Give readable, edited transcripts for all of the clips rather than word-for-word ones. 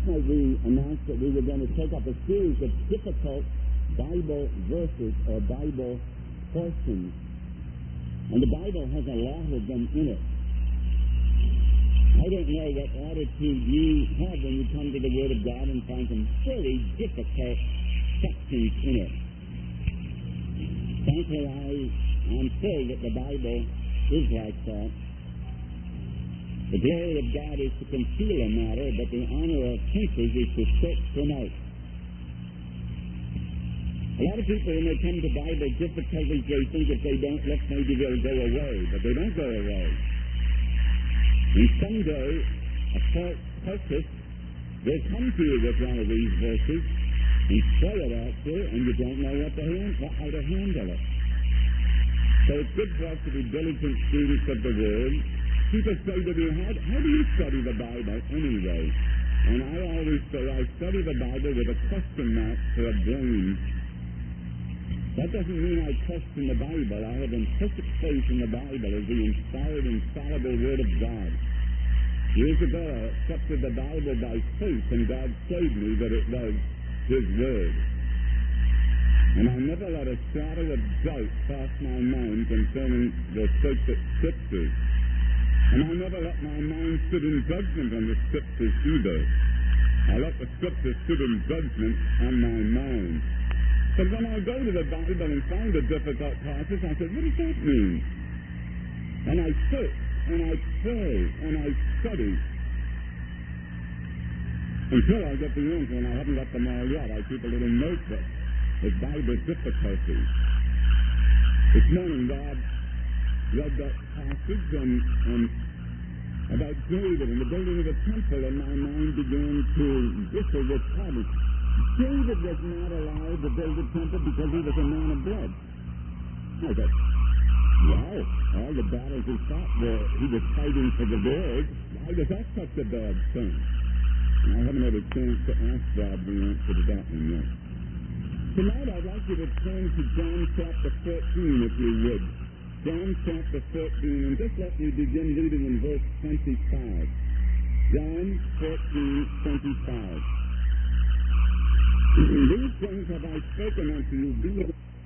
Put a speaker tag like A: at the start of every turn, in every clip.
A: night we announced that we were going to take up a series of difficult Bible verses or Bible portions. And the Bible has a lot of them in it. I don't know what attitude you have when you come to the Word of God and find some very difficult sections in it. Thankfully, I'm told that the Bible is like that. The glory of God is to conceal a matter, but the honor of princes is to search them out. A lot of people, when they come to Bible difficulties, they think if they don't look, maybe they'll go away, but they don't go away. And someday, a cultist will come to you with one of these verses and throw it at you, and you don't know how to handle it. So it's good for us to be diligent students of the Word. People say to me, how do you study the Bible anyway? And I always say, I study the Bible with a question mark for a brain. That doesn't mean I question the Bible. I have implicit faith in the Bible as the inspired, infallible Word of God. Years ago, I accepted the Bible by faith, and God showed me that it was His Word. And I never let a shadow of doubt cross my mind concerning the sacred Scriptures. And I never let my mind sit in judgment on the Scriptures either. I let the Scriptures sit in judgment on my mind. But when I go to the Bible and find a difficult passage, I say, what does that mean? And I search, and I pray, and I study. Until I get the answer, and I haven't got them all yet. I keep a little notebook with Bible difficulties. This morning, God read that passage and about David and the building of the temple, and my mind began to bristle with problems. David was not allowed to build a temple because he was a man of blood. I thought, well, all the battles he fought he was fighting for the Lord. Why was that such a bad thing? And I haven't had a chance to ask God the answer to that one yet. Tonight I'd like you to turn to John chapter 14, if you would. John chapter 14, and just let me begin reading in verse 25. John 14:25. These things have I spoken unto you.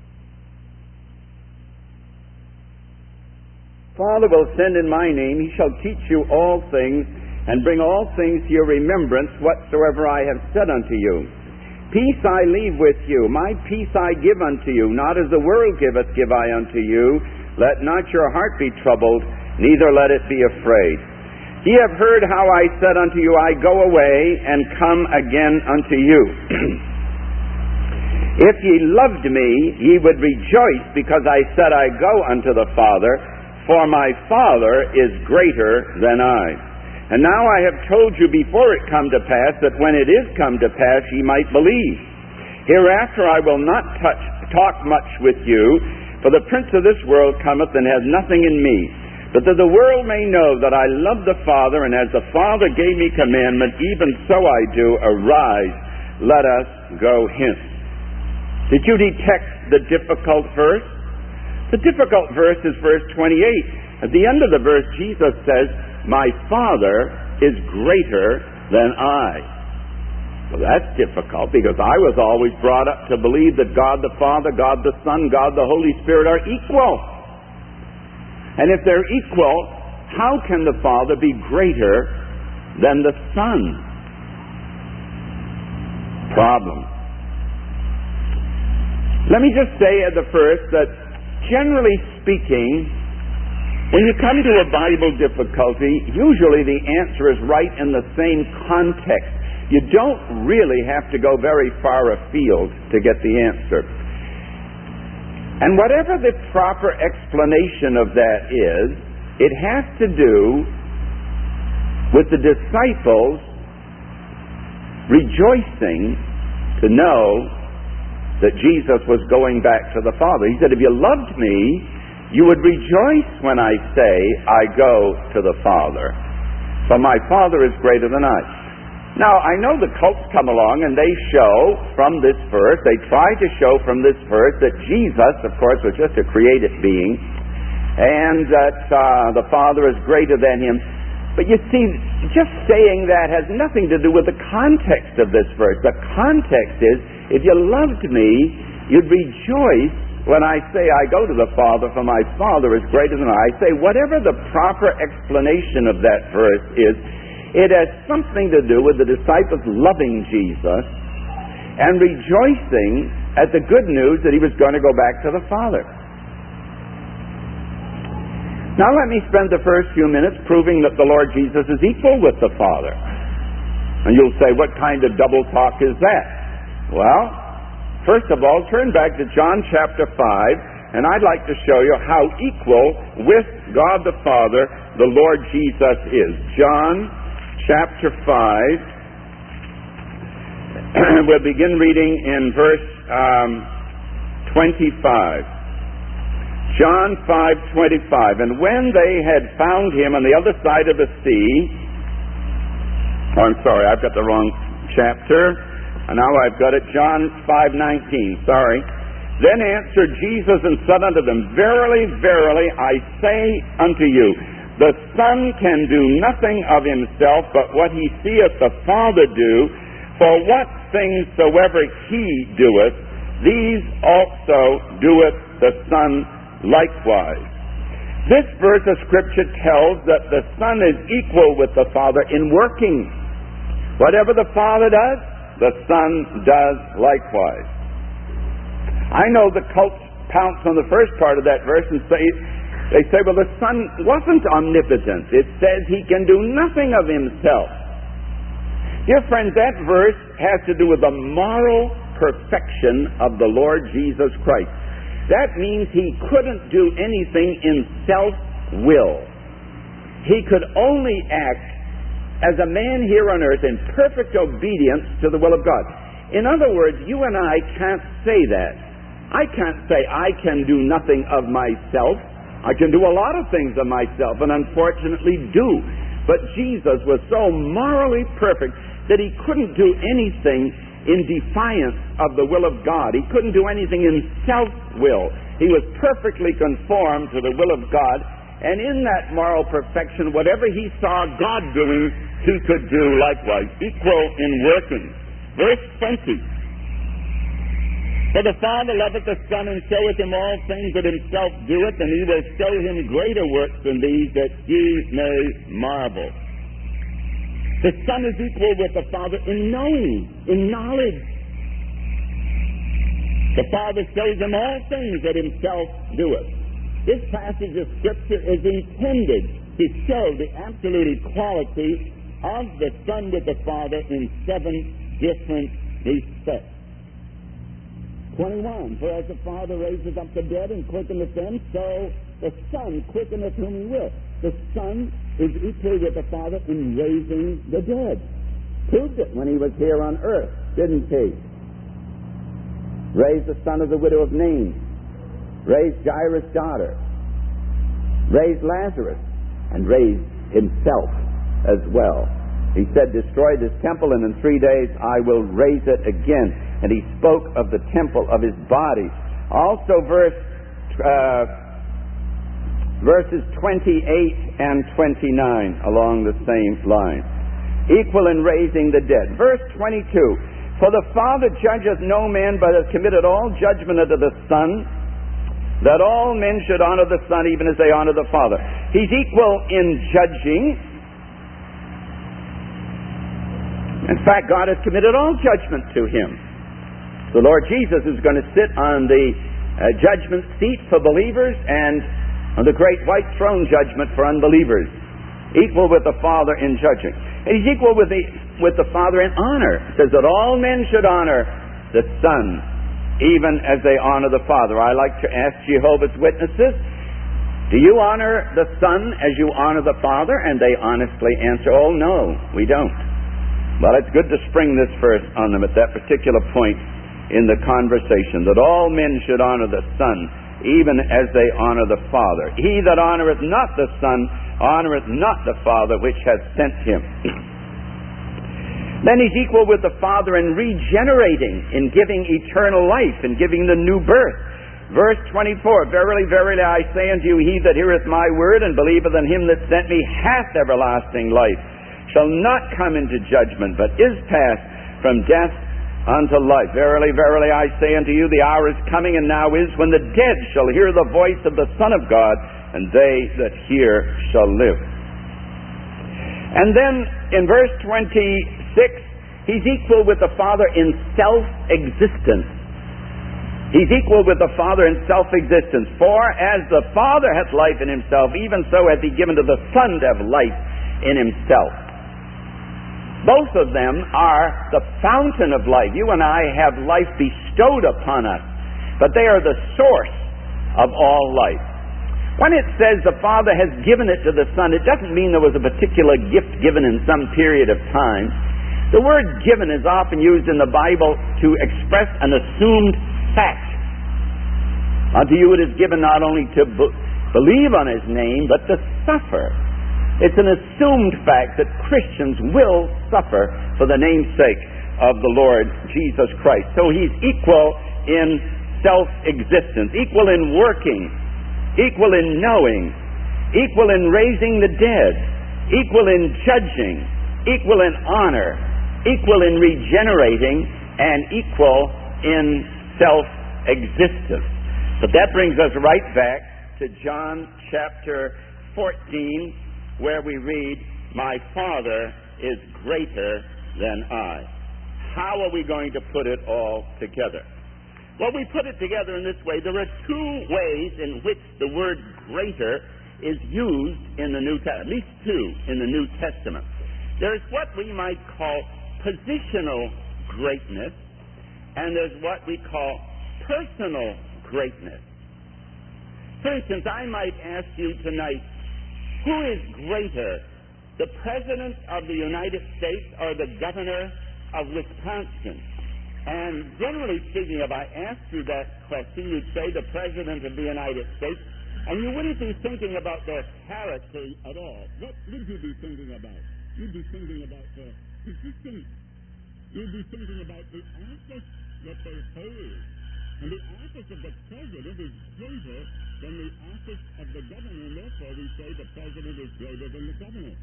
B: Father will send in my name, He shall teach you all things, and bring all things to your remembrance, whatsoever I have said unto you. Peace I leave with you, my peace I give unto you, not as the world giveth give I unto you. Let not your heart be troubled, neither let it be afraid. Ye have heard how I said unto you, I go away, and come again unto you. If ye loved me, ye would rejoice, because I said, I go unto the Father, for my Father is greater than I. And now I have told you before it come to pass, that when it is come to pass, ye might believe. Hereafter I will not talk much with you, for the prince of this world cometh, and has nothing in me. But that the world may know that I love the Father, and as the Father gave me commandment, even so I do. Arise, let us go hence. Did you detect the difficult verse? The difficult verse is verse 28. At the end of the verse, Jesus says, my Father is greater than I. Well, that's difficult, because I was always brought up to believe that God the Father, God the Son, God the Holy Spirit are equal. And if they're equal, how can the Father be greater than the Son? Problem. Let me just say at the first that, generally speaking, when you come to a Bible difficulty, usually the answer is right in the same context. You don't really have to go very far afield to get the answer. And whatever the proper explanation of that is, it has to do with the disciples rejoicing to know that Jesus was going back to the Father. He said, if you loved me, you would rejoice when I say, I go to the Father. For my Father is greater than I. Now, I know the cults come along and they show from this verse, they try to show from this verse that Jesus, of course, was just a created being, and that the Father is greater than Him. But you see, just saying that has nothing to do with the context of this verse. The context is, if you loved me, you'd rejoice when I say I go to the Father, for my Father is greater than I. I say whatever the proper explanation of that verse is, it has something to do with the disciples loving Jesus and rejoicing at the good news that he was going to go back to the Father. Now let me spend the first few minutes proving that the Lord Jesus is equal with the Father. And you'll say, what kind of double talk is that? Well, first of all, turn back to John chapter 5, and I'd like to show you how equal with God the Father the Lord Jesus is. John chapter 5, we'll begin reading in verse 25. John 5:25. And when they had found him on the other side of the sea, I've got the wrong chapter. And now I've got it, John 5:19. Then answered Jesus and said unto them, Verily, verily, I say unto you, the Son can do nothing of himself, but what he seeth the Father do. For what things soever he doeth, these also doeth the Son likewise. This verse of Scripture tells that the Son is equal with the Father in working. Whatever the Father does, the Son does likewise. I know the cults pounce on the first part of that verse and say, well, the Son wasn't omnipotent. It says he can do nothing of himself. Dear friends, that verse has to do with the moral perfection of the Lord Jesus Christ. That means he couldn't do anything in self-will. He could only act as a man here on earth in perfect obedience to the will of God. In other words, you and I can't say that. I can't say I can do nothing of myself. I can do a lot of things of myself, and unfortunately do. But Jesus was so morally perfect that he couldn't do anything in defiance of the will of God. He couldn't do anything in self-will. He was perfectly conformed to the will of God, and in that moral perfection, whatever he saw God doing, he could do likewise, equal in working. Verse 20. For the Father loveth the Son, and showeth him all things that himself doeth, and he will show him greater works than these, that ye may marvel. The Son is equal with the Father in knowing, in knowledge. The Father shows him all things that himself doeth. This passage of Scripture is intended to show the absolute equality of the Son with the Father in 7 different respects. 21. For as the Father raises up the dead and quickeneth them, so the Son quickeneth whom he will. The Son is equal with the Father in raising the dead. Proved it when he was here on earth, didn't he? Raised the son of the widow of Nain. Raised Jairus' daughter. Raised Lazarus. And raised himself as well. He said, destroy this temple, and in 3 days I will raise it again. And he spoke of the temple of his body. Also verses 28 and 29 along the same line. Equal in raising the dead. Verse 22. For the Father judgeth no man, but hath committed all judgment unto the Son, that all men should honor the Son even as they honor the Father. He's equal in judging. In fact, God has committed all judgment to him. The Lord Jesus is going to sit on the judgment seat for believers and on the great white throne judgment for unbelievers. Equal with the Father in judging. And he's equal with the Father in honor. It says that all men should honor the Son, even as they honor the Father. I like to ask Jehovah's Witnesses, do you honor the Son as you honor the Father? And they honestly answer, oh no, we don't. Well, it's good to spring this verse on them at that particular point in the conversation, that all men should honor the Son, even as they honor the Father. He that honoreth not the Son honoreth not the Father which hath sent him. Then he's equal with the Father in regenerating, in giving eternal life, in giving the new birth. Verse 24, Verily, verily, I say unto you, he that heareth my word and believeth on him that sent me hath everlasting life, shall not come into judgment, but is passed from death unto life. Verily, verily, I say unto you, the hour is coming, and now is, when the dead shall hear the voice of the Son of God, and they that hear shall live. And then in verse 26, he's equal with the Father in self-existence. He's equal with the Father in self-existence. For as the Father hath life in himself, even so hath he given to the Son to have life in himself. Both of them are the fountain of life. You and I have life bestowed upon us, but they are the source of all life. When it says the Father has given it to the Son, it doesn't mean there was a particular gift given in some period of time. The word given is often used in the Bible to express an assumed fact. Unto you it is given not only to believe on his name, but to suffer. It's an assumed fact that Christians will suffer for the name's sake of the Lord Jesus Christ. So he's equal in self-existence, equal in working, equal in knowing, equal in raising the dead, equal in judging, equal in honor, equal in regenerating, and equal in self-existence. But that brings us right back to John chapter 14, where we read, my Father is greater than I. How are we going to put it all together? Well, we put it together in this way. There are two ways in which the word greater is used in the New Testament, at least two in the New Testament. There's what we might call positional greatness, and there's what we call personal greatness. For instance, I might ask you tonight, who is greater, the President of the United States or the Governor of Wisconsin? And generally speaking, if I asked you that question, you'd say the President of the United States, and you wouldn't be thinking about their character at all. What would you be thinking about? You'd be thinking about their position. You'd be thinking about the office that they hold. And the office of the President is greater than the office of the Governor, and therefore we say the President is greater than the Governor.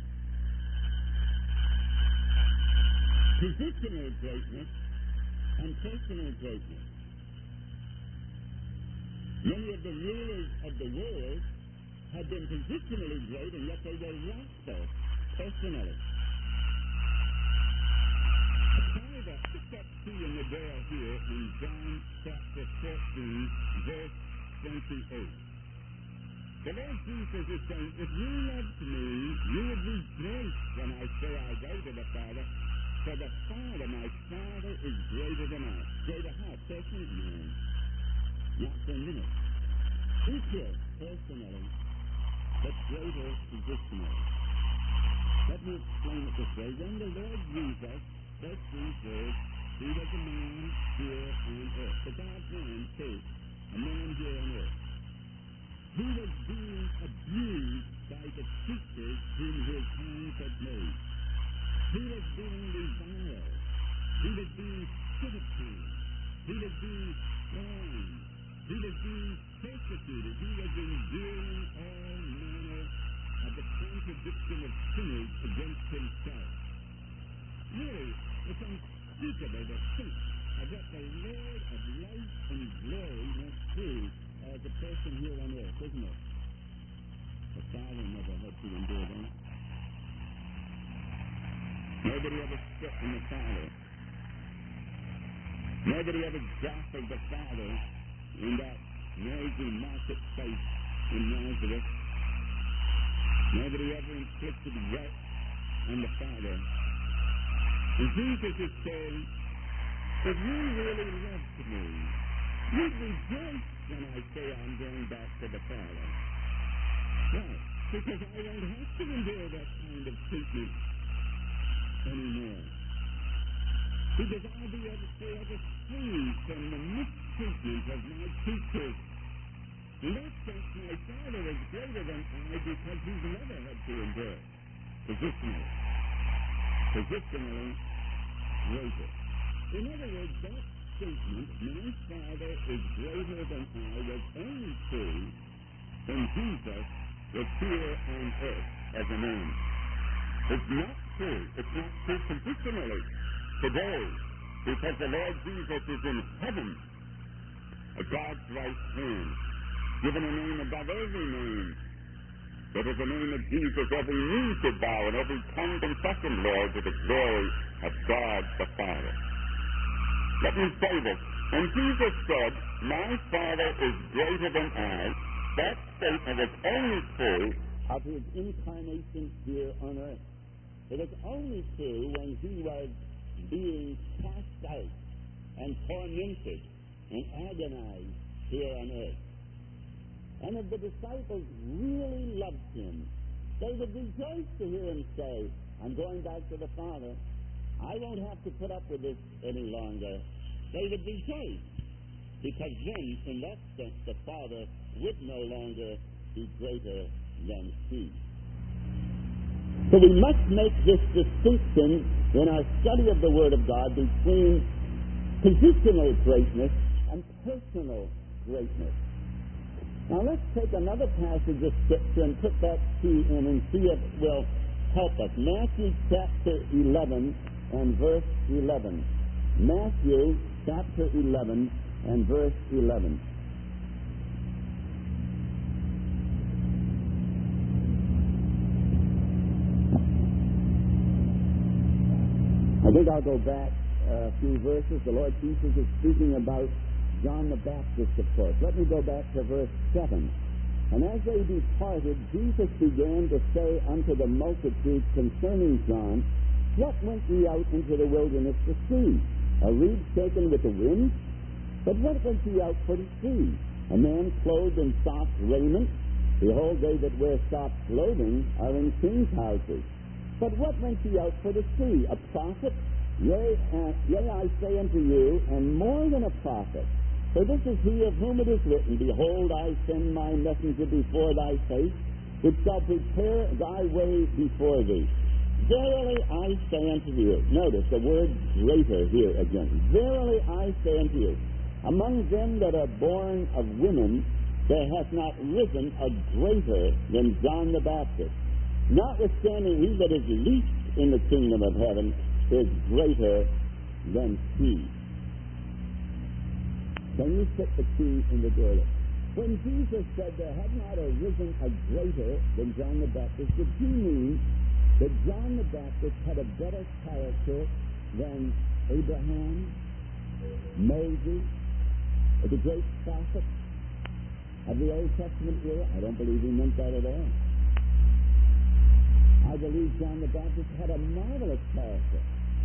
B: Positional greatness and personal greatness. Many of the rulers of the world have been positionally great, and yet they were less personally. Put that key in the door here in John chapter 14, verse 28. The Lord Jesus is saying, if you loved me, you would rejoice when I say I go to the Father, for the Father, my Father, is greater than I. Greater how? Personally? No. Not for a minute. Equal personally, but greater positionally. Let me explain it this way. When the Lord Jesus spoke these words, he was a man here on earth. The God-man, too, a man here on earth. He was being abused by the creatures whom his hands had made. He was being reviled. He was being spit upon. He was being scorned. He was being persecuted. He was enduring all manner of the contradiction of sinners against himself. Really, it's unspeakable to think of what the Lord of life and glory went through as a person here on earth, isn't it? The Father never had to endure that. Nobody ever spit on the Father. Nobody ever jostled the Father in that noisy marketplace in Nazareth. Nobody ever inflicted wet on the Father. And Jesus is saying, if you really loved me, you'd rejoice when I say I'm going back to the Father. Why? Because I don't have to endure that kind of treatment anymore. Because I'll be able to forever free from the mistreatment of my teachers. In that sense, my Father is greater than I because he's never had to endure. Positionally greater. In other words, that
A: statement, my Father is greater than I, was only true when Jesus was here on earth as a man. It's not true. It's not true positionally today, because the Lord Jesus is in heaven at God's right hand, given a name above every name, that at the name of Jesus every knee should bow and every tongue confess Him, Lord, to the glory of God the Father. Let me say this. When Jesus said, my Father is greater than I, that statement is only true of His incarnation here on earth. It was only true when He was being cast out and tormented and agonized here on earth. And if the disciples really loved Him, they would rejoice to hear Him say, I'm going back to the Father. I won't have to put up with this any longer. They would rejoice, because then, in that sense, the Father would no longer be greater than He. So we must make this distinction in our study of the Word of God between positional greatness and personal greatness. Now let's take another passage of Scripture and put that key in and see if it will help us. Matthew chapter 11 and verse 11. Matthew chapter 11 and verse 11. I think I'll go back a few verses. The Lord Jesus is speaking about John the Baptist, of course. Let me go back to verse 7. And as they departed, Jesus began to say unto the multitude concerning John, what went ye out into the wilderness to see? A reed shaken with the wind? But what went ye out for to see? A man clothed in soft raiment? Behold, they that wear soft clothing are in kings' houses. But what went ye out for to see? A prophet? Yea, I say unto you, and more than a prophet. For this is he of whom it is written, behold, I send my messenger before thy face, which shall prepare thy way before thee. Verily I say unto you, notice the word greater here again. Verily I say unto you, among them that are born of women, there hath not risen a greater than John the Baptist. Notwithstanding, he that is least in the kingdom of heaven is greater than he. Can you put the key in the door? When Jesus said there had not arisen a greater than John the Baptist, did he mean that John the Baptist had a better character than Abraham, Moses, or the great prophets of the Old Testament era? I don't believe he meant that at all. I believe John the Baptist had a marvelous character.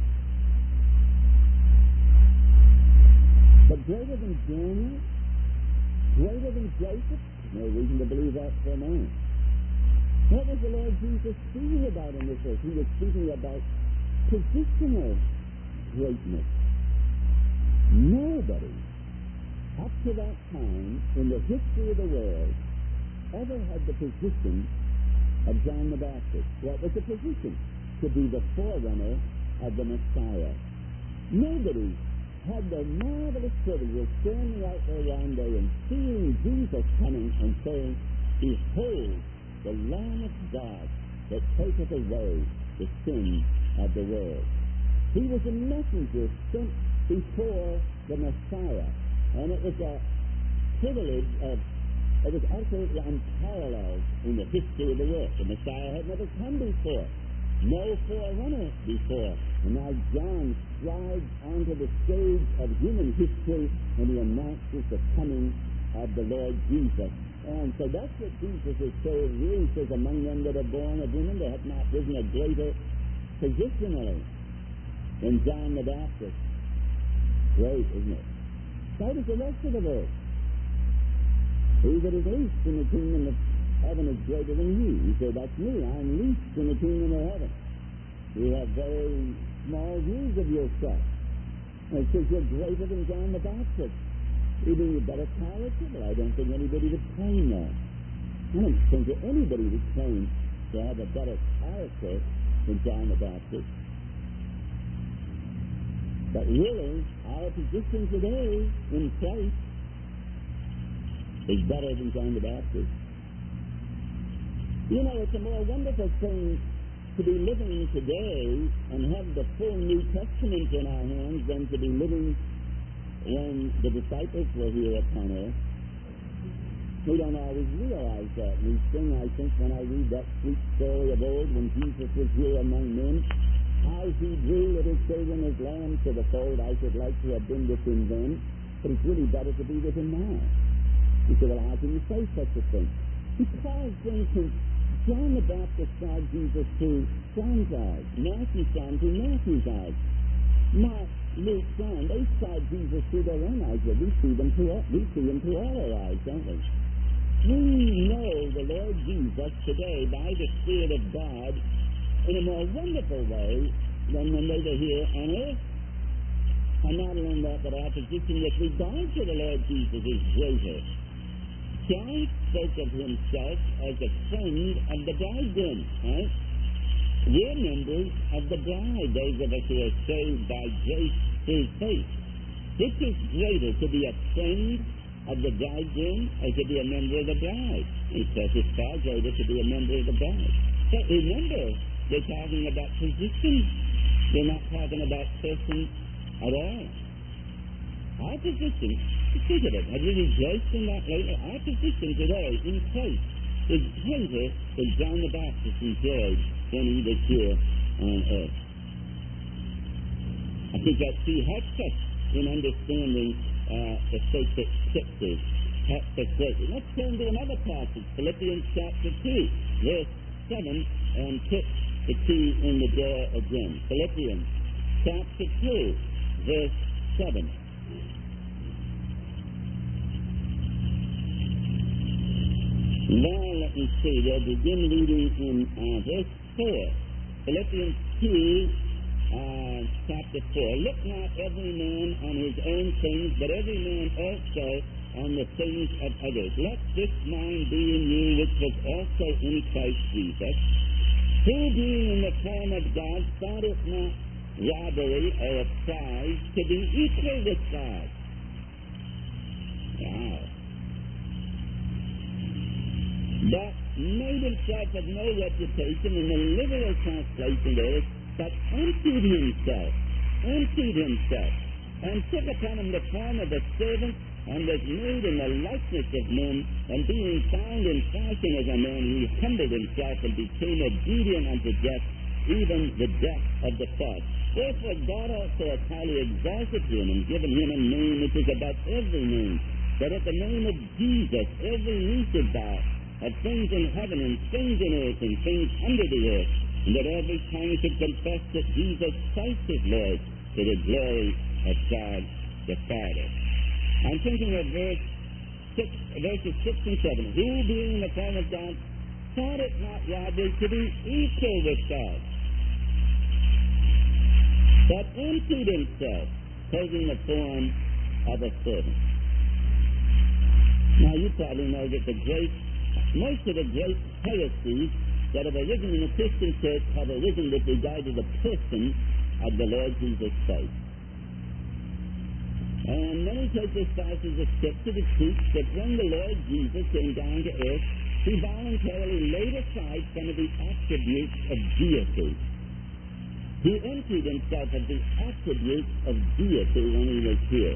A: But greater than Daniel? Greater than Joseph? No reason to believe that for a moment. What was the Lord Jesus speaking about in this verse? He was speaking about positional greatness. Nobody, up to that time, in the history of the world, ever had the position of John the Baptist. What was the position? To be the forerunner of the Messiah. Nobody had the marvelous privilege of standing out there one day and seeing Jesus coming and saying, behold, the Lamb of God that taketh away the sin of the world. He was a messenger sent before the Messiah, and it was a privilege it was absolutely unparalleled in the history of the world. The Messiah had never come before. No forerunner before. And now John strides onto the stage of human history and he announces the coming of the Lord Jesus. And so that's what Jesus is saying here. He says, among them that are born of women, there hath not risen a greater positionally than John the Baptist. Great, isn't it? So does the rest of the verse. He that is least in the kingdom of heaven is greater than he. You say, that's me. I'm least in the kingdom of heaven. You have very small views of yourself. And it says you're greater than John the Baptist. Even you're better character. Well, I don't think anybody would claim that. I don't think that anybody would claim to have a better character than John the Baptist. But really, our position today in Christ is better than John the Baptist. You know, it's a more wonderful thing to be living today and have the full New Testament in our hands than to be living when the disciples were here upon earth. We don't always realize that. We sing, I think, when I read that sweet story of old when Jesus was here among men, how he drew little children as lambs to the fold. I should like to have been with him then, but it's really better to be with him now. You say, well, how can you say such a thing? Because, for instance, John the Baptist saw Jesus through John's eyes. Matthew saw him through Matthew's eyes. Mark, Luke, John, they saw Jesus through their own eyes. But we see him through all our eyes, don't we? We know the Lord Jesus today by the Spirit of God in a more wonderful way than when they were here on earth. And not only that, but our position with regard to the Lord Jesus is greater. John spoke of himself as a friend of the bridegroom, right? We're members of the bride, those of us who are saved by grace through faith. Which is greater, to be a friend of the bridegroom or to be a member of the bride? He says it's far greater to be a member of the bride. But remember, they're talking about position. They're not talking about person at all. Our position, think of it, have you rejoiced in that lately? Our position today in Christ is greater than John the Baptist enjoyed when he was here on earth. I think that helps us in understanding the sacred scriptures. Let's turn to another passage, Philippians chapter 2, verse 7, and put the key in the door again. Philippians chapter 2, verse 7. Now let me see, we'll begin reading in verse 4. Philippians 2, chapter 4. Look not every man on his own things, but every man also on the things of others. Let this mind be in you, which was also in Christ Jesus, who being in the form of God, thought it not robbery or a prize to be equal with God. Wow. But made himself of no reputation, in the literal translation there is, but emptied himself, and took upon him the form of a servant, and was made in the likeness of men, and being found in fashion as a man, he humbled himself and became obedient unto death, even the death of the cross. Therefore God also hath highly exalted him, and given him a name which is above every name, that at the name of Jesus every knee should bow, of things in heaven and things in earth and things under the earth, and that every tongue should confess that Jesus Christ is Lord, to the glory of God the Father. I'm thinking of verses 6 and 7. Who, being in the form of God, thought it not robbery to be equal with God, but emptied himself, taking the form of a servant. Now you probably know that most of the great heresies that have arisen in the Christian church have arisen with regard to the person of the Lord Jesus Christ. And many take this passage of Scripture to teach that when the Lord Jesus came down to earth, he voluntarily laid aside some of the attributes of deity. He emptied himself of the attributes of deity when he was here.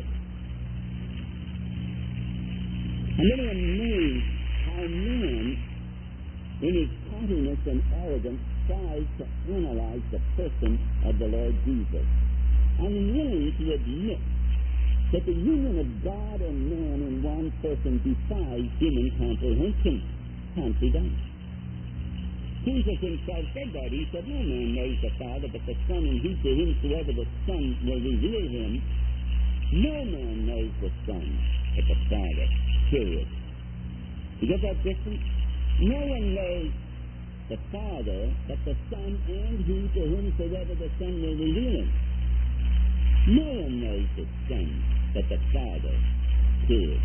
A: I'm really amazed how man, in his haughtiness and arrogance, tries to analyze the person of the Lord Jesus. Unwilling to admit that the union of God and man in one person defies human comprehension. Can't be done. Jesus himself said that. He said, no man knows the Father but the Son, and he to whomsoever the Son will reveal him. No man knows the Son but the Father. Period. You get that difference? No one knows the Father but the Son, and he to whomsoever the Son will reveal him. No one knows the Son but the Father. Period.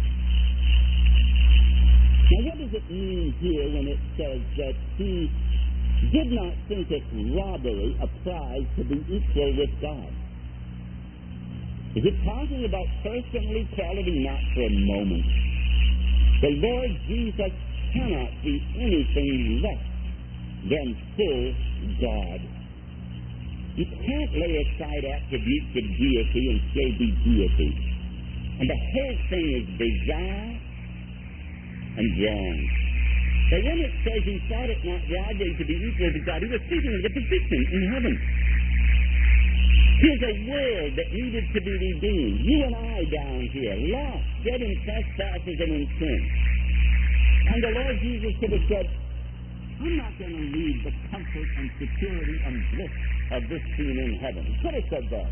A: Now what does it mean here when it says that he did not think it robbery, a prize, to be equal with God? Is it talking about personal equality? Not for a moment. The Lord Jesus cannot be anything less than full God. You can't lay aside attributes of deity and still be deity. And the whole thing is bizarre and wrong. But when it says he thought it not robbery to be equal to God, he was thinking of the position in heaven. Here's a world that needed to be redeemed. You and I down here, lost, dead in trespasses and in sin. And the Lord Jesus could have said, I'm not going to leave the comfort and security and bliss of this scene in heaven. He could have said that.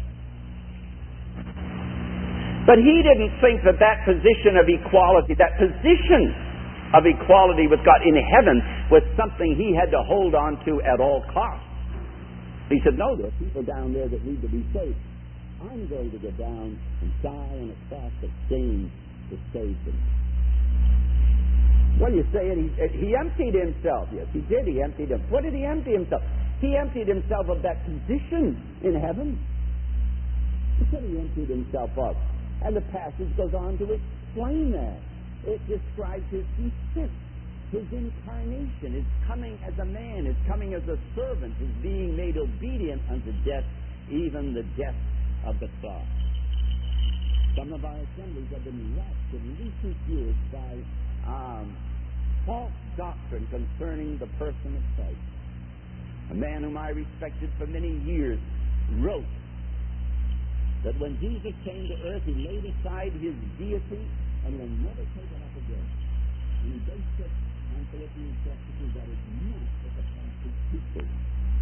B: But he didn't think that that position of equality, that position of equality with God in heaven was something he had to hold on to at all costs. He said, no, there are people down there that need to be saved. I'm going to go down and die on a cross of shame to save them. Well, you say he emptied himself. Yes, he did. He emptied himself. What did he empty himself? He emptied himself of that position in heaven. He said he emptied himself of. And the passage goes on to explain that. It describes his descent, his incarnation, his coming as a man, his coming as a servant, his being made obedient unto death, even the death of the cross. Some of our assemblies have been wrecked in recent years by false doctrine concerning the person of Christ. A man whom I respected for many years wrote that when Jesus came to earth, he laid aside his deity and will never take it up again. And he based it on Philippians chapter 2, that is not what the prophet teaches.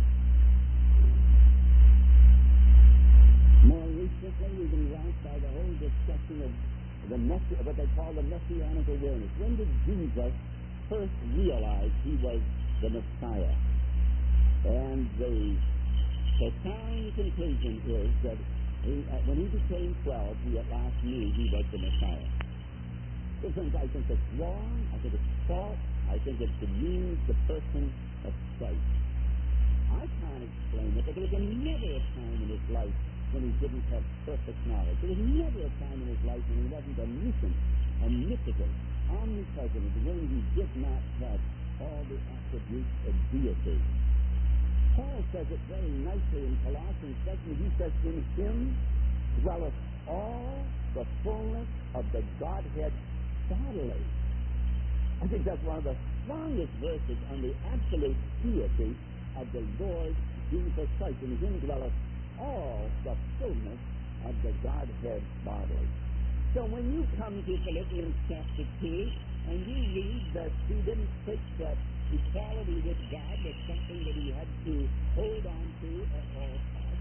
B: More recently, we've been ranked by the whole discussion of what they call the messianic awareness. When did Jesus first realize he was the Messiah? And the profound conclusion is that when he became 12, he at last knew he was the Messiah. I think it's wrong. I think it's false. I think it demeans the person of Christ. I can't explain it, but there was never a time in his life when he didn't have perfect knowledge. There was never a time in his life when he wasn't omniscient, omnipotent, omnipresent, when he did not have all the attributes of deity. Paul says it very nicely in Colossians 2. He says, in him dwelleth all the fullness of the Godhead bodily. I think that's one of the strongest verses on the absolute deity of the Lord Jesus Christ. In him dwelleth all the fullness of the Godhead bodily. So when you come to Philippians chapter 2, and you read that he didn't think that equality with God was something that he had to hold on to at all costs,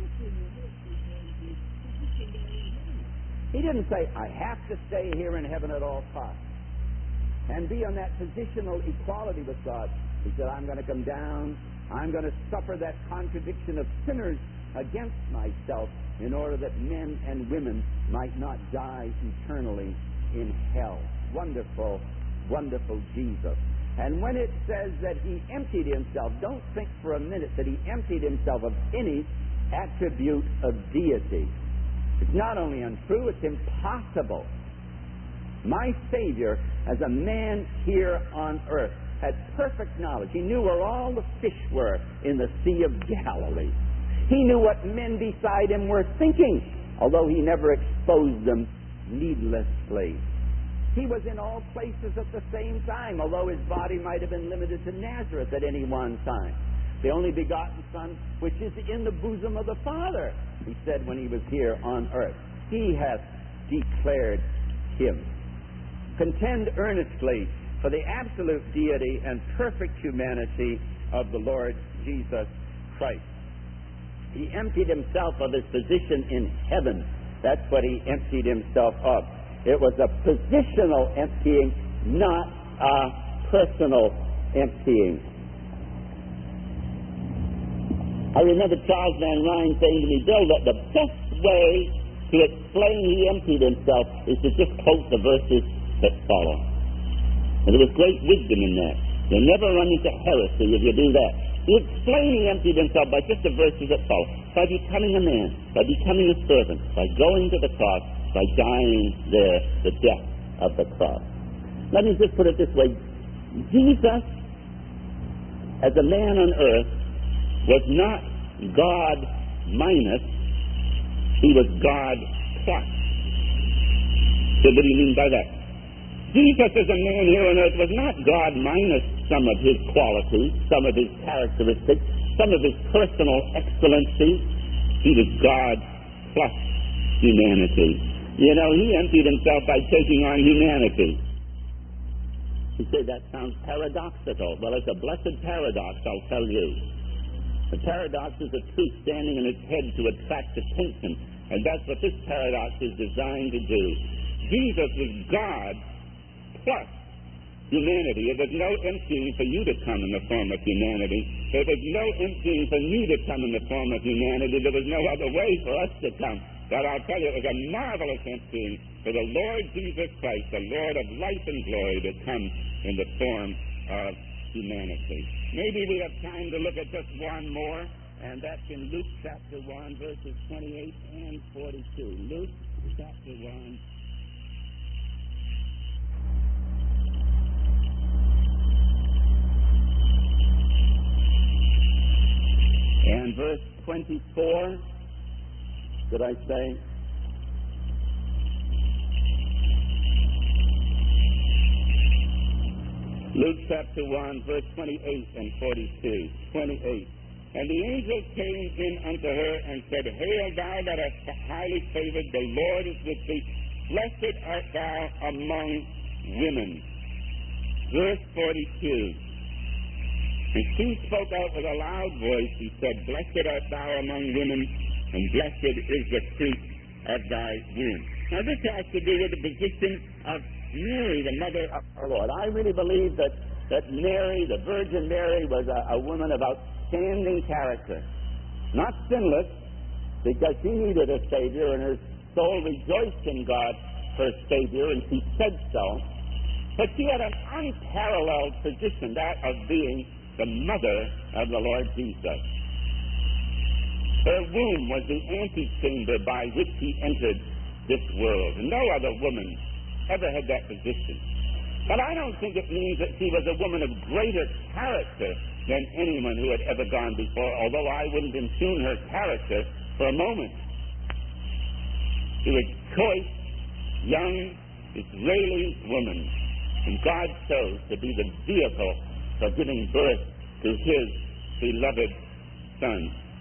B: he didn't say, I have to stay here in heaven at all costs and be on that positional equality with God. He said, I'm going to come down. I'm going to suffer that contradiction of sinners against myself in order that men and women might not die eternally in hell. Wonderful, wonderful Jesus. And when it says that he emptied himself, don't think for a minute that he emptied himself of any attribute of deity. It's not only untrue, it's impossible. My Savior, as a man here on earth, had perfect knowledge. He knew where all the fish were in the Sea of Galilee. He knew what men beside him were thinking, although he never exposed them needlessly. He was in all places at the same time, although his body might have been limited to Nazareth at any one time. The only begotten Son, which is in the bosom of the Father, he said when he was here on earth. He hath declared him. Contend earnestly for the absolute deity and perfect humanity of the Lord Jesus Christ. He emptied himself of his position in heaven. That's what he emptied himself of. It was a positional emptying, not a personal emptying. I remember Charles Van Ryn saying to me, Bill, that the best way to explain he emptied himself is to just quote the verses that follow. And there was great wisdom in that. You'll never run into heresy if you do that.
A: He explained he emptied himself by just the verses that follow. By becoming a man, by becoming a servant, by going to the cross, by dying there, the death of the cross. Let me just put it this way. Jesus, as a man on earth, was not God minus, he was God plus. So what do you mean by that? Jesus as a man here on earth was not God minus some of his qualities, some of his characteristics, some of his personal excellency. He was God plus humanity. You know, he emptied himself by taking on humanity. You say that sounds paradoxical. Well, it's a blessed paradox, I'll tell you. The paradox is a truth standing on its head to attract attention, and that's what this paradox is designed to do. Jesus was God plus humanity. It was no emptying for you to come in the form of humanity. There was no emptying for me to come in the form of humanity. There was no other way for us to come. But I'll tell you, it was a marvelous emptying for the Lord Jesus Christ, the Lord of life and glory, to come in the form of humanity. Maybe we have time to look at just one more, and that's in Luke chapter 1, verses 28 and 42. Luke chapter 1. And verse 24, did I say? Luke chapter 1, verse 28 and 42. 28. And the angel came in unto her and said, Hail, thou that art highly favored, the Lord is with thee. Blessed art thou among women. Verse 42. And she spoke out with a loud voice and said, Blessed art thou among women, and blessed is the fruit of thy womb. Now this has to do with the position of Mary, the mother of our Lord. I really believe that Mary, the Virgin Mary, was a woman of outstanding character. Not sinless, because she needed a Savior, and her soul rejoiced in God, her Savior, and she said so. But she had an unparalleled position, that of being the mother of the Lord Jesus. Her womb was the antechamber by which he entered this world. No other woman ever had that position. But I don't think it means that she was a woman of greater character than anyone who had ever gone before, although I wouldn't impugn her character for a moment. She was a choice, young, Israeli woman, and God chose to be the vehicle for giving birth to his beloved Son.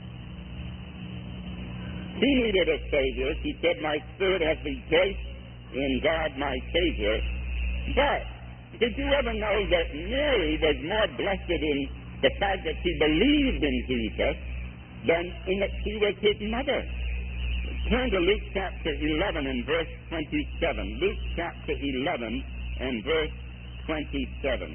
A: She needed a Savior. She said, My spirit has rejoiced in God my Savior. But did you ever know that Mary was more blessed in the fact that she believed in Jesus than in that she was his mother? Turn to Luke chapter 11 and verse 27. Luke chapter 11 and verse 27.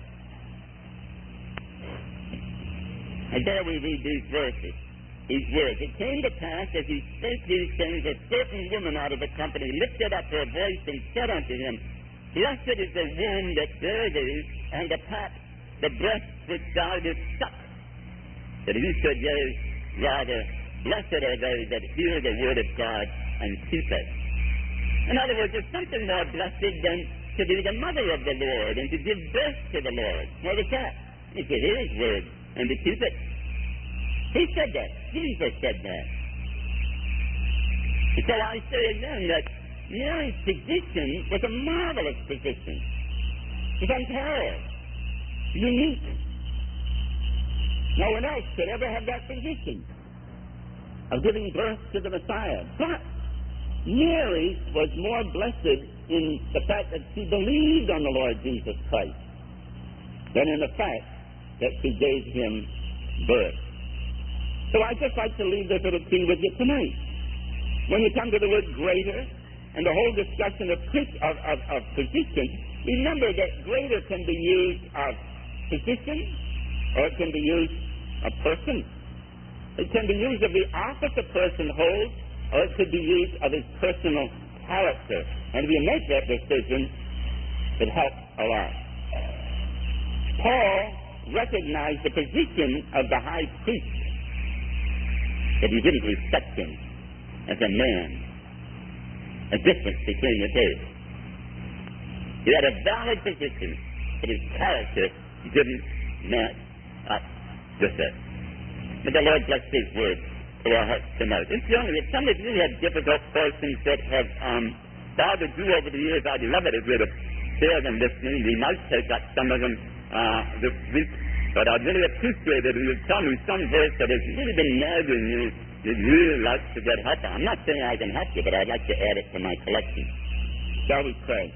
A: And there we read these verses, these words. It came to pass, as he spake these things, a certain woman out of the company lifted up her voice and said unto him, Blessed is the womb that bare thee, and the pap, the breast which thou didst suck. But he said, Yea, rather, blessed are they that hear the word of God and keep it. In other words, there's something more blessed than to be the mother of the Lord and to give birth to the Lord. What was that? It's to hear his word and to keep it. He said that. Jesus said that. And so I say again that Mary's position was a marvelous position. It was unparalleled, unique. No one else could ever have that position of giving birth to the Messiah. But Mary was more blessed in the fact that she believed on the Lord Jesus Christ than in the fact that she gave him birth. So I'd just like to leave this little key with you tonight. When you come to the word greater and the whole discussion of position, remember that greater can be used of position, or it can be used of person. It can be used of the office a person holds, or it could be used of his personal character. And if you make that decision, it helps a lot. Paul recognized the position of the high priest, that he didn't respect him as a man, a difference between the two. He had a valid position, but his character didn't match up with it. May the Lord bless His word to our hearts tonight. If some of you have difficult portions that have bothered you over the years, I'd love it if we'd have shared them this evening. We might take up some of them this week, but I'd really appreciate it if you'd tell me some verse that has really been nagging you. You'd really like to get help on. I'm not saying I can help you, but I'd like to add it to my collection. Shall we pray?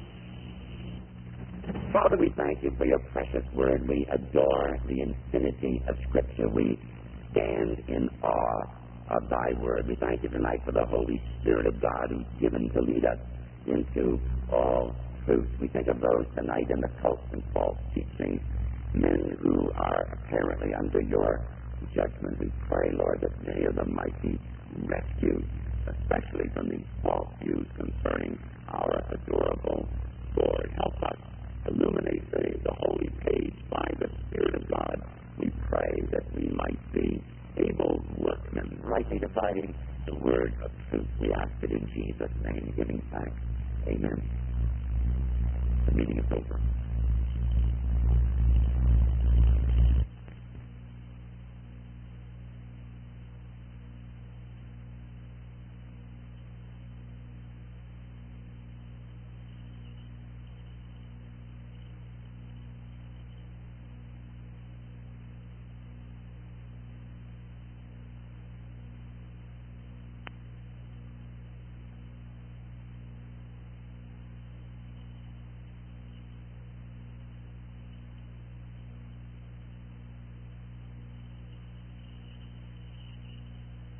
C: Father, we thank you for your precious word. We adore the infinity of Scripture. We stand in awe of thy word. We thank you tonight for the Holy Spirit of God who's given to lead us into all truth. We think of those tonight in the cults and false teachings, men who are apparently under your judgment. We pray, Lord, that many of them might be rescued, especially from these false views concerning our adorable Lord. Help us illuminate the holy page by the Spirit of God. We pray that we might be able workmen, rightly dividing the word of truth. We ask it in Jesus' name, giving thanks. Amen. The meeting is over.